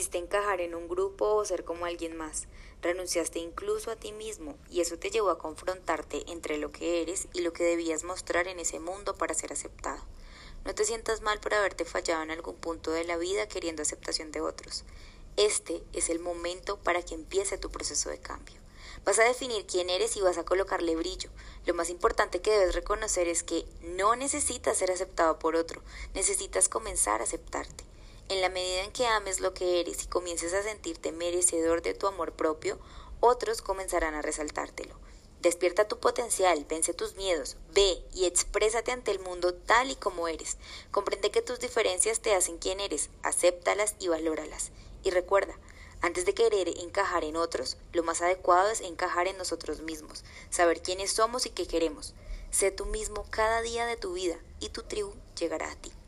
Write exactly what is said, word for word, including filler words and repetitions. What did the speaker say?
Quisiste encajar en un grupo o ser como alguien más. Renunciaste incluso a ti mismo y eso te llevó a confrontarte entre lo que eres y lo que debías mostrar en ese mundo para ser aceptado. No te sientas mal por haberte fallado en algún punto de la vida queriendo aceptación de otros. Este es el momento para que empiece tu proceso de cambio. Vas a definir quién eres y vas a colocarle brillo. Lo más importante que debes reconocer es que no necesitas ser aceptado por otro, necesitas comenzar a aceptarte. En la medida en que ames lo que eres y comiences a sentirte merecedor de tu amor propio, otros comenzarán a resaltártelo. Despierta tu potencial, vence tus miedos, ve y exprésate ante el mundo tal y como eres. Comprende que tus diferencias te hacen quien eres, acéptalas y valóralas. Y recuerda, antes de querer encajar en otros, lo más adecuado es encajar en nosotros mismos, saber quiénes somos y qué queremos. Sé tú mismo cada día de tu vida y tu tribu llegará a ti.